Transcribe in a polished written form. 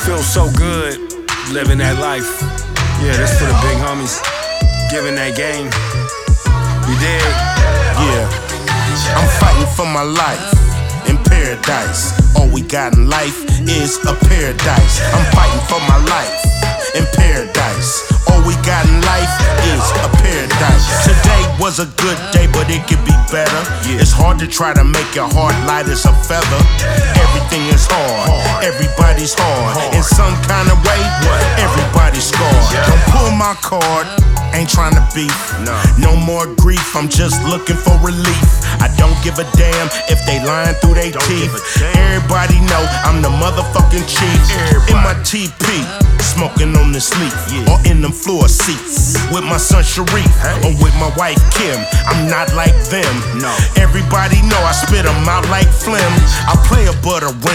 Feels so good living that life. Yeah, that's for the big homies. Giving that game. You dig? Yeah, I'm fighting for my life in paradise. All we got in life is a paradise. I'm fighting for my life in paradise. All we got in life is a paradise. Today was a good day, but it could be better. It's hard to try to make your heart light as a feather. Everything is hard, everybody's hard. In some kind of way, everybody's scarred. Don't pull my card, ain't trying to beef. No more grief, I'm just looking for relief. I don't give a damn if they lying through their teeth. Everybody know I'm the motherfucking chief. In my TP, smoking on this leaf, or in them floor seats with my son Sharif, or with my wife Kim. I'm not like them. Everybody know I spit them out like phlegm. I play a butter rim.